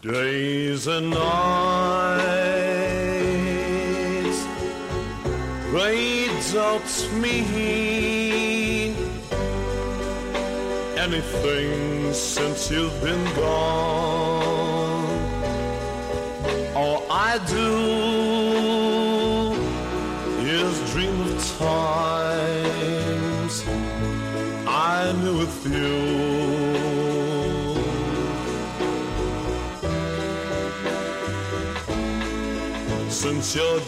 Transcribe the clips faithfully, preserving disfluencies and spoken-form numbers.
Days and nights, they don't mean anything since you've been gone. All I do is dream of times I knew with you. Since you're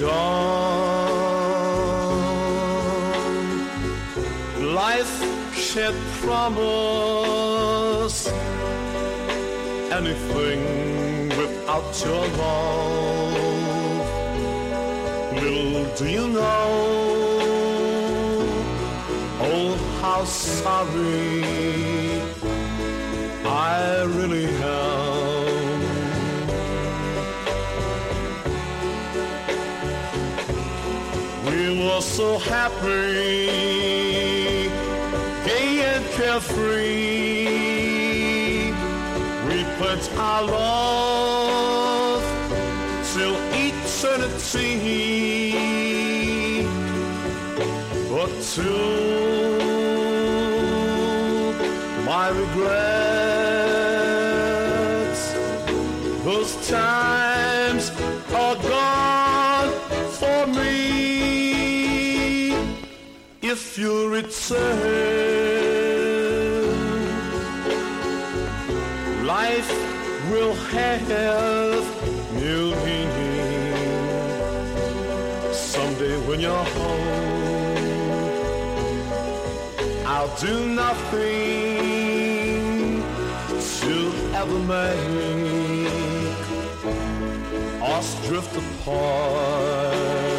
gone, life can't promise anything without your love. Little do you know, oh how sorry I really am. We were so happy, gay and carefree. We pledged our love till eternity. But to my regrets, those times are gone for me. If you return, life will have new meaning. Someday when you're home, I'll do nothing to ever make us drift apart.